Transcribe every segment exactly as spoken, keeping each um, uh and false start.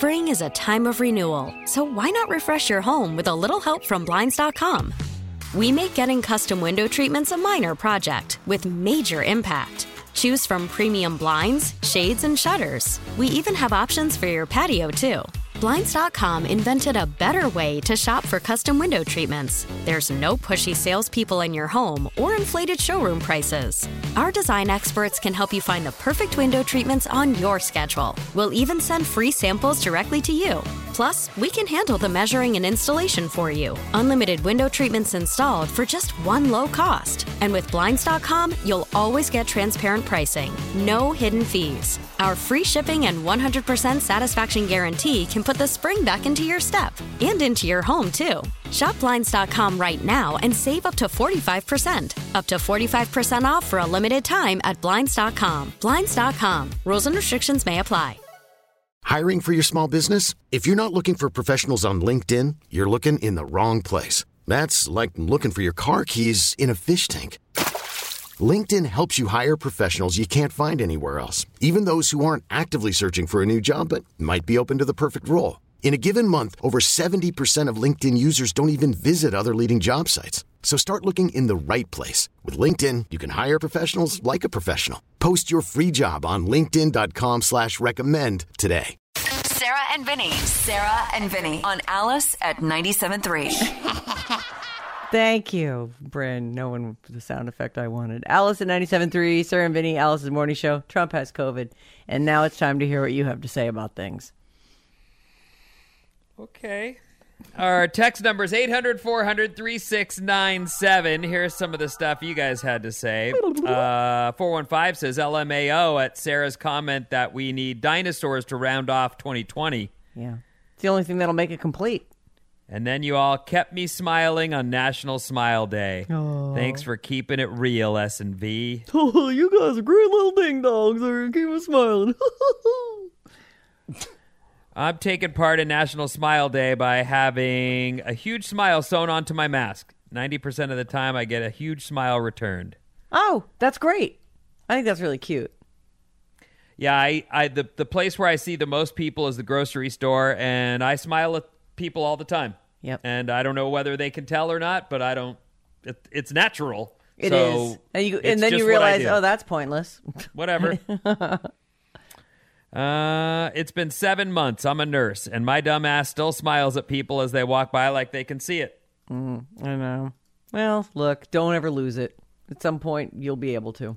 Spring is a time of renewal, so why not refresh your home with a little help from Blinds dot com? We make getting custom window treatments a minor project with major impact. Choose from premium blinds, shades, and shutters. We even have options for your patio, too. Blinds dot com invented a better way to shop for custom window treatments. There's no pushy salespeople in your home or inflated showroom prices. Our design experts can help you find the perfect window treatments on your schedule. We'll even send free samples directly to you. Plus, we can handle the measuring and installation for you. Unlimited window treatments installed for just one low cost. And with Blinds dot com, you'll always get transparent pricing. No hidden fees. Our free shipping and one hundred percent satisfaction guarantee can put the spring back into your step and into your home, too. Shop Blinds dot com right now and save up to forty-five percent. Up to forty-five percent off for a limited time at Blinds dot com. Blinds dot com. Rules and restrictions may apply. Hiring for your small business? If you're not looking for professionals on LinkedIn, you're looking in the wrong place. That's like looking for your car keys in a fish tank. LinkedIn helps you hire professionals you can't find anywhere else, even those who aren't actively searching for a new job but might be open to the perfect role. In a given month, over seventy percent of LinkedIn users don't even visit other leading job sites. So start looking in the right place. With LinkedIn, you can hire professionals like a professional. Post your free job on linkedin dot com slash recommend today. Sarah and Vinny. Sarah and Vinny on Alice at ninety-seven point three. Thank you, Bryn. No one the sound effect I wanted. Alice at ninety-seven point three, Sarah and Vinny, Alice's morning show. Trump has COVID. And now it's time to hear what you have to say about things. Okay. Our text number is eight hundred, four hundred, thirty-six ninety-seven. Here's some of the stuff you guys had to say. Uh, four one five says L M A O at Sarah's comment that we need dinosaurs to round off twenty twenty. Yeah. It's the only thing that'll make it complete. And then you all kept me smiling on National Smile Day. Oh. Thanks for keeping it real, S and V. Oh, you guys are great little ding-dongs. They're keep us smiling. I'm taking part in National Smile Day by having a huge smile sewn onto my mask. ninety percent of the time, I get a huge smile returned. Oh, that's great. I think that's really cute. Yeah, I, I the, the place where I see the most people is the grocery store, and I smile at people all the time. Yep. And I don't know whether they can tell or not, but I don't. It, it's natural. It so is. And, you, and then you realize, oh, that's pointless. Whatever. uh, it's been seven months. I'm a nurse, and my dumb ass still smiles at people as they walk by like they can see it. Mm, I know. Well, look, don't ever lose it. At some point, you'll be able to.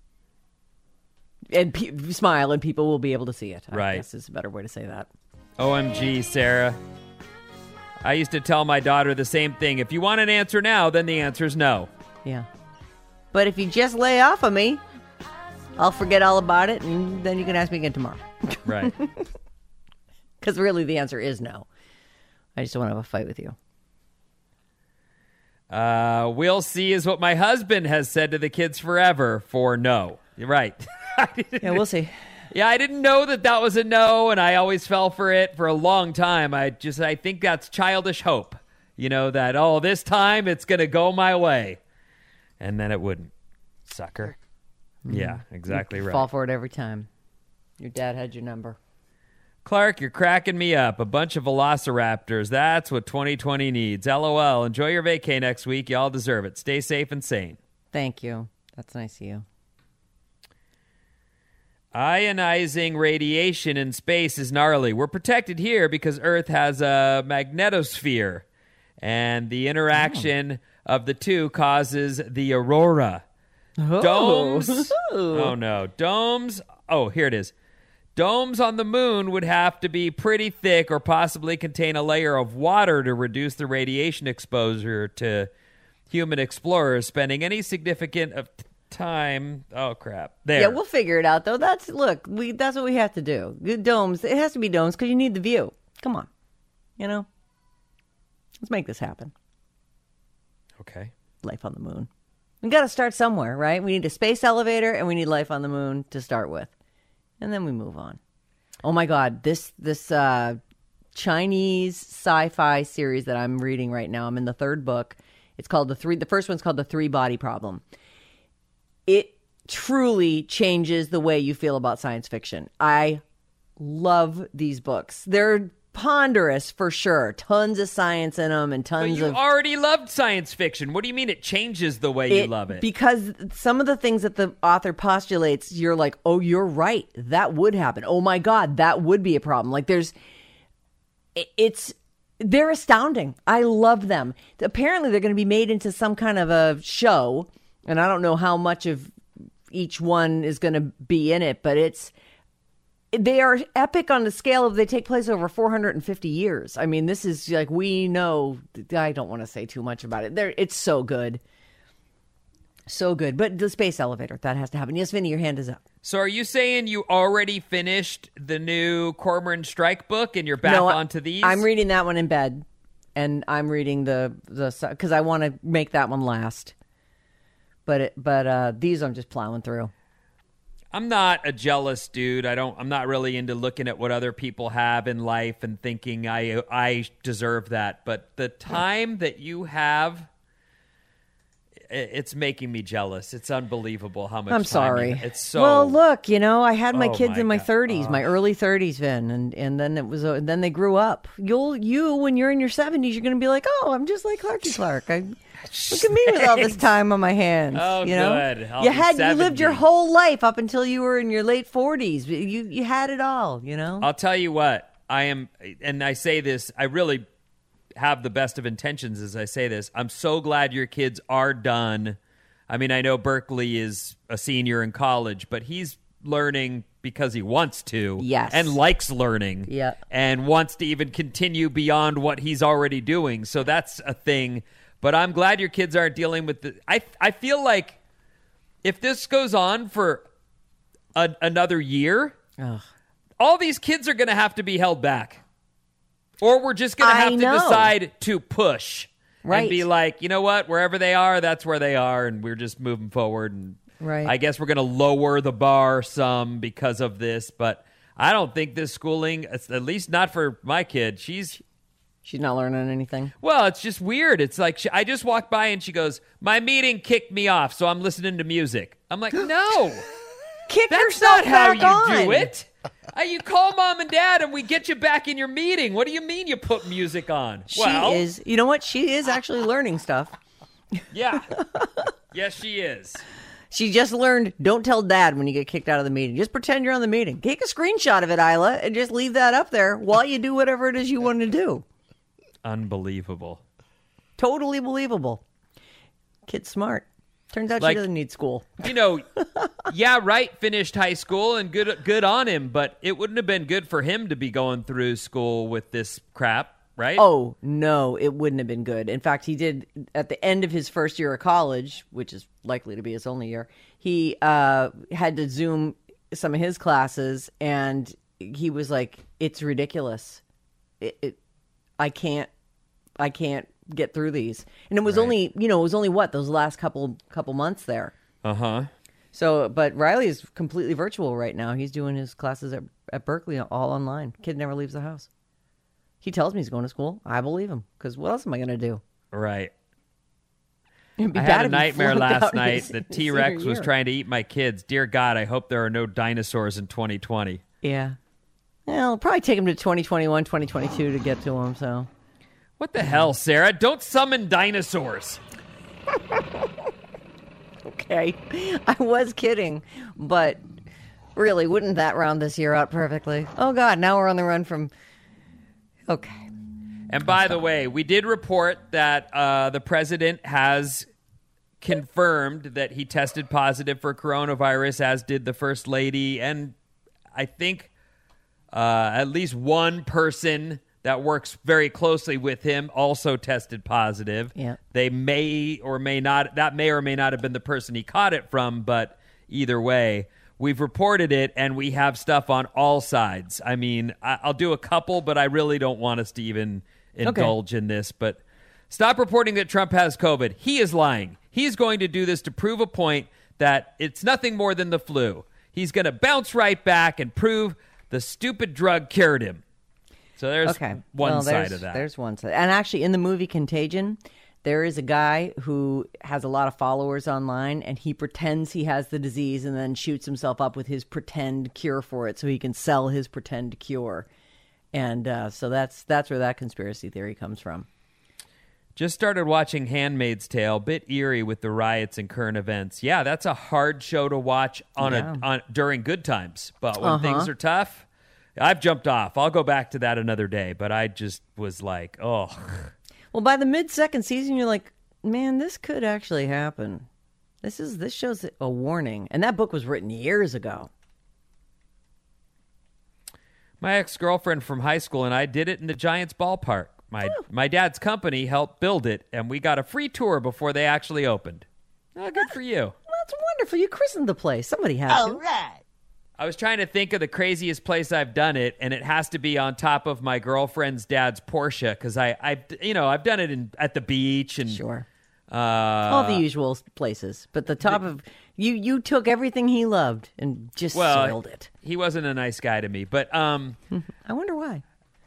And pe- smile, and people will be able to see it. I Right. guess is a better way to say that. O M G, Sarah. I used to tell my daughter the same thing. If you want an answer now, then the answer is no. Yeah. But if you just lay off of me, I'll forget all about it, and then you can ask me again tomorrow. Right. Because really the answer is no. I just don't want to have a fight with you. Uh, we'll see is what my husband has said to the kids forever for no. You're right. Yeah, we'll see. Yeah, I didn't know that that was a no, and I always fell for it for a long time. I just, I think that's childish hope. You know, that, oh, this time it's going to go my way. And then it wouldn't. Sucker. Mm. Yeah, exactly right. Fall for it every time. Your dad had your number. Clark, you're cracking me up. A bunch of velociraptors. That's what twenty twenty needs. LOL. Enjoy your vacay next week. Y'all deserve it. Stay safe and sane. Thank you. That's nice of you. Ionizing radiation in space is gnarly. We're protected here because Earth has a magnetosphere, and the interaction oh. of the two causes the aurora. Oh. Domes. Oh, no. Domes. Oh, here it is. Domes on the moon would have to be pretty thick or possibly contain a layer of water to reduce the radiation exposure to human explorers spending any significant of time. Oh, crap. There. Yeah, we'll figure it out, though. That's, look, we that's what we have to do. Good domes. It has to be domes because you need the view. Come on. You know? Let's make this happen. Okay. Life on the moon. We got to start somewhere, right? We need a space elevator and we need life on the moon to start with. And then we move on. Oh, my God. This this uh, Chinese sci-fi series that I'm reading right now, I'm in the third book. It's called the three. The first one's called The Three Body Problem. It truly changes the way you feel about science fiction. I love these books. They're ponderous for sure. Tons of science in them and tons but you of... already loved science fiction. What do you mean it changes the way it, you love it? Because some of the things that the author postulates, you're like, oh, you're right. That would happen. Oh my God, that would be a problem. Like there's... It's... They're astounding. I love them. Apparently they're going to be made into some kind of a show. And I don't know how much of each one is going to be in it, but it's... They are epic on the scale of they take place over four hundred fifty years. I mean, this is like, we know, I don't want to say too much about it. They're, it's so good. So good. But the space elevator, that has to happen. Yes, Vinny, your hand is up. So are you saying you already finished the new Cormoran Strike book and you're back no, onto these? I'm reading that one in bed. And I'm reading the, the because I want to make that one last. But it, but uh, these I'm just plowing through. I'm not a jealous dude. I don't. I'm not really into looking at what other people have in life and thinking I I deserve that. But the time that you have, it's making me jealous. It's unbelievable how much. I'm time sorry. You, it's so. Well, look, you know, I had my Oh, kids my in my God. thirties, Oh. my early thirties, Vin, and and then it was uh, then they grew up. You'll you when you're in your seventies, you're going to be like, oh, I'm just like Clarky Clark. I. Look at me with all this time on my hands. Oh, you know? good. I'll you be had you lived your seventy. whole life up until you were in your late forties. You you had it all. You know. I'll tell you what. I am, and I say this. I really have the best of intentions as I say this. I'm so glad your kids are done. I mean, I know Berkeley is a senior in college, but he's learning because he wants to. Yes. And likes learning. Yeah. And wants to even continue beyond what he's already doing. So that's a thing. But I'm glad your kids aren't dealing with the... I, I feel like if this goes on for a, another year, Ugh. all these kids are going to have to be held back. Or we're just going to I have to know. decide to push. Right. And be like, you know what? Wherever they are, that's where they are. And we're just moving forward. And Right. I guess we're going to lower the bar some because of this. But I don't think this schooling, at least not for my kid, she's... She's not learning anything. Well, it's just weird. It's like she, I just walked by and she goes, my meeting kicked me off, so I'm listening to music. I'm like, no, Kick that's yourself not how back you on. do it. Uh, you call mom and dad and we get you back in your meeting. What do you mean you put music on? She well, is. You know what? She is actually learning stuff. yeah. Yes, she is. She just learned, don't tell dad when you get kicked out of the meeting. Just pretend you're on the meeting. Take a screenshot of it, Isla, and just leave that up there while you do whatever it is you want to do. Unbelievable. Totally believable. Kid's smart. Turns out Like- she doesn't need school. You know, yeah, right, finished high school and good good on him, but it wouldn't have been good for him to be going through school with this crap, right? Oh, no, it wouldn't have been good. In fact, he did, at the end of his first year of college, which is likely to be his only year, he uh, had to Zoom some of his classes, and he was like, it's ridiculous. It, it I can't, I can't get through these. And it was Right. only, you know, it was only what, those last couple couple months there. Uh-huh. So, but Riley is completely virtual right now. He's doing his classes at, at Berkeley all online. Kid never leaves the house. He tells me he's going to school. I believe him, because what else am I going to do? Right. It'd be I bad had a if he nightmare flunked last out in night. his- The his T-Rex senior was year. trying to eat my kids. Dear God, I hope there are no dinosaurs in twenty twenty. Yeah. Well, it'll probably take him to twenty twenty-one, twenty twenty-two to get to him, so. What the hell, Sarah? Don't summon dinosaurs. Okay. I was kidding, but really, wouldn't that round this year out perfectly? Oh, God, now we're on the run from... Okay. And by the way, we did report that uh, the president has confirmed that he tested positive for coronavirus, as did the first lady. And I think uh, at least one person that works very closely with him also tested positive. Yeah. They may or may not, that may or may not have been the person he caught it from, but either way, we've reported it and we have stuff on all sides. I mean, I, I'll do a couple, but I really don't want us to even indulge in this. But stop reporting that Trump has COVID. He is lying. He's going to do this to prove a point that it's nothing more than the flu. He's going to bounce right back and prove the stupid drug cured him. So there's Okay. one Well, side there's- of that. There's one side. And actually, in the movie Contagion, there is a guy who has a lot of followers online, and he pretends he has the disease and then shoots himself up with his pretend cure for it so he can sell his pretend cure. And uh, so that's that's where that conspiracy theory comes from. Just started watching Handmaid's Tale. Bit eerie with the riots and current events. Yeah, that's a hard show to watch on Yeah. a on during good times. But when Uh-huh. things are tough, I've jumped off. I'll go back to that another day. But I just was like, oh, Well, by the mid-second season, you're like, man, this could actually happen. This is this shows a warning. And that book was written years ago. my ex-girlfriend from high school and I did it in the Giants ballpark. My my dad's company helped build it, and we got a free tour before they actually opened. Oh, good for you. Well, that's wonderful. You christened the place. Somebody had All to. right. I was trying to think of the craziest place I've done it, and it has to be on top of my girlfriend's dad's Porsche because I, I, you know, I've done it in at the beach and Sure. Uh, All the usual places. But the top of... You you took everything he loved and just well, soiled it. he wasn't a nice guy to me, but um, I wonder why.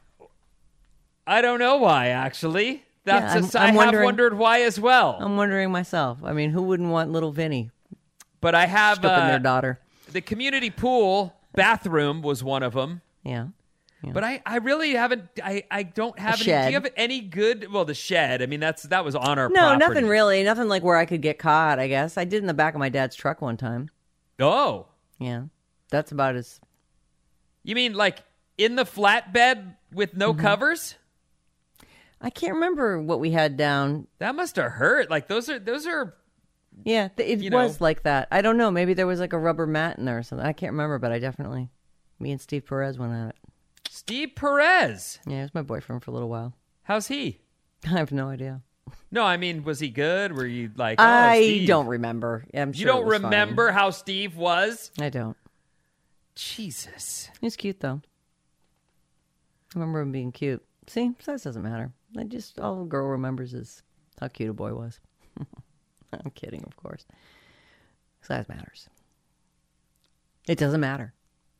I don't know why actually. That's Yeah, I'm- just, I'm I have wondering- wondered why as well. I'm wondering myself. I mean, who wouldn't want little Vinny but I have stripping uh, their daughter? the community pool bathroom was one of them. Yeah. But I, I really haven't. I, I don't have any. shed. Do you have any good? Well, the shed. I mean, that's that was on our No, property. nothing really. Nothing like where I could get caught, I guess. I did in the back of my dad's truck one time. Oh, Yeah. That's about as... you mean like in the flatbed with no Mm-hmm. covers? I can't remember what we had down. That must have hurt. Like those are those are. Yeah, th- it You was know. like that. I don't know. Maybe there was like a rubber mat in there or something. I can't remember, but I definitely... Me and Steve Perez went at it. Steve Perez. Yeah, he was my boyfriend for a little while. How's he? I have no idea. No, I mean, was he good? Were you like? Oh, I Steve. don't remember. I'm sure You don't it was fine. remember how Steve was? I don't. Jesus. He was cute, though. I remember him being cute. See, size doesn't matter. I just, all a girl remembers is how cute a boy was. I'm kidding, of course. Size matters. It doesn't matter.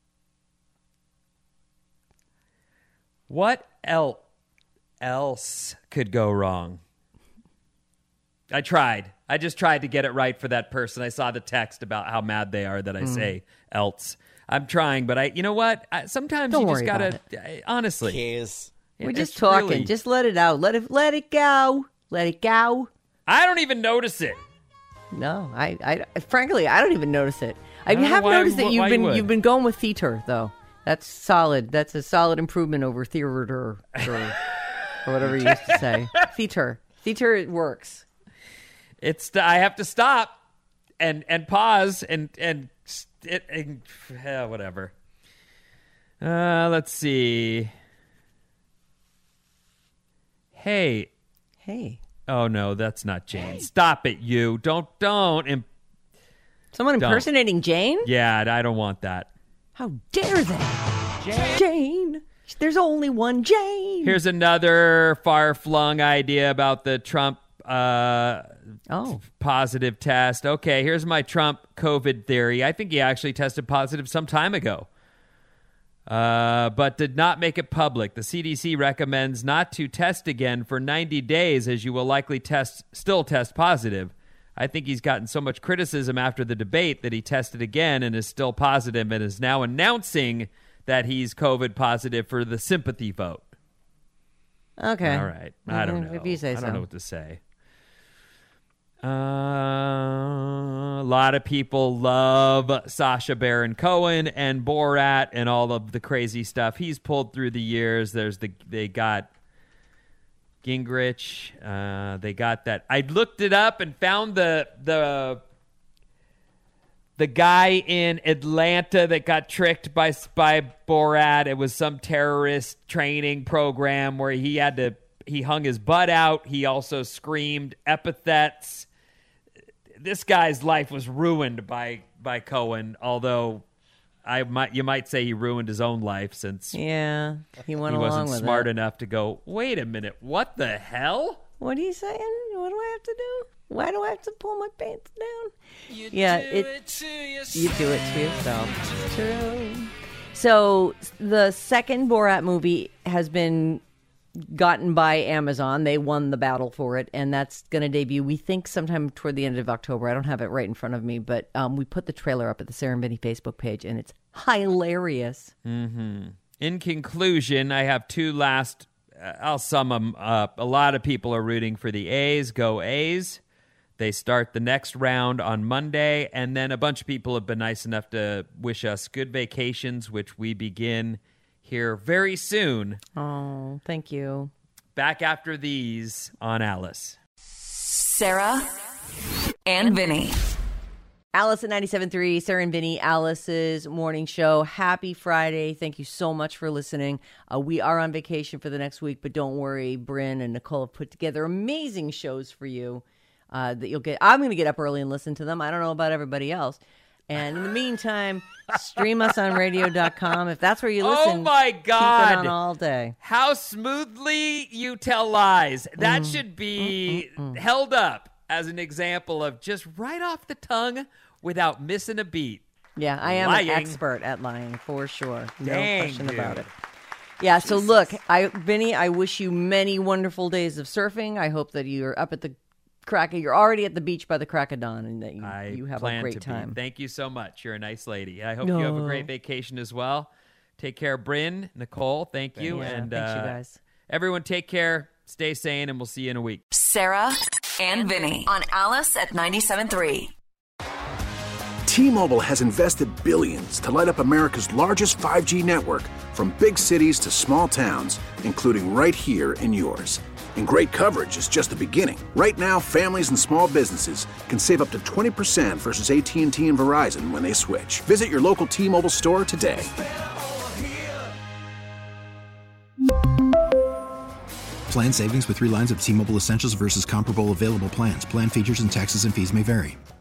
What el- else could go wrong? I tried. I just tried to get it right for that person. I saw the text about how mad they are that I say else. I'm trying, but I, you know what? I, sometimes Don't you worry just about gotta, I- honestly. Kiss. We're it's just talking. really- Just let it out. Let it, let it go. Let it go. I don't even notice it. No, I, I, frankly, I don't even notice it. I, I don't know have why- noticed that why you've you been would. you've been going with theater though. That's solid. That's a solid improvement over theater or, or whatever you used to say. Theater, theater works. It's I have to stop and and pause and and it and, yeah, whatever. Uh, let's see. Hey, Hey, oh no, that's not Jane. Stop it, you don't don't. Imp- someone Don't. impersonating Jane? yeah, I don't want that. How dare they? Jane. There's only one Jane. Here's another far flung idea about the Trump uh, oh, positive test. Okay, here's my Trump COVID theory. I think he actually tested positive some time ago, uh, but did not make it public. The C D C recommends not to test again for ninety days, as you will likely test still test positive. I think he's gotten so much criticism after the debate that he tested again and is still positive and is now announcing that he's COVID positive for the sympathy vote. okay. All right. I don't know. If you say I so. don't know what to say. Uh, a lot of people love Sacha Baron Cohen and Borat and all of the crazy stuff he's pulled through the years. There's the they got Gingrich. Uh, they got that. I looked it up and found the the the guy in Atlanta that got tricked by by Borat. It was some terrorist training program where he had to he hung his butt out. He also screamed epithets. This guy's life was ruined by by Cohen, although I might you might say he ruined his own life since Yeah, he went he along wasn't with smart it. enough to go, wait a minute, what the hell? What are you saying? What do I have to do? Why do I have to pull my pants down? yeah, it, you do it to yourself. It's true. So the second Borat movie has been gotten by Amazon. They won the battle for it, and that's going to debut, we think, sometime toward the end of October. I don't have it right in front of me, but um, we put the trailer up at the Sarah and Vinny Facebook page, and it's hilarious. Mm-hmm. In conclusion, I have two last, uh, I'll sum them up. A lot of people are rooting for the A's. Go A's. They start the next round on Monday, and then a bunch of people have been nice enough to wish us good vacations, which we begin here very soon. Oh, thank you. Back after these on Alice. Sarah and Vinny. Alice at ninety-seven point three, Sarah and Vinny, Alice's morning show. Happy Friday. Thank you so much for listening. Uh, we are on vacation for the next week, but don't worry. Bryn and Nicole have put together amazing shows for you uh, that you'll get. I'm going to get up early and listen to them. I don't know about everybody else. And in the meantime, stream us on radio dot com. If that's where you listen, oh my God. keep it on all day. How smoothly you tell lies. That mm. should be mm, mm, mm. held up as an example of just right off the tongue without missing a beat. Yeah, I am lying. an expert at lying for sure. No Dang, question dude. about it. Yeah, so Jesus. look, I, Vinny, I wish you many wonderful days of surfing. I hope that you're up at the crack of, you're already at the beach by the crack of dawn, and that you, I you have plan a great to time. Be. Thank you so much. You're a nice lady. I hope no. you have a great vacation as well. Take care, Bryn, Nicole. Thank you. Yeah, and thanks, uh, you guys. Everyone take care. Stay sane, and we'll see you in a week. Sarah and Vinny on Alice at ninety-seven point three. T-Mobile has invested billions to light up America's largest five G network, from big cities to small towns, including right here in yours. And great coverage is just the beginning. Right now, families and small businesses can save up to twenty percent versus A T and T and Verizon when they switch. Visit your local T-Mobile store today. Plan savings with three lines of T-Mobile Essentials versus comparable available plans. Plan features and taxes and fees may vary.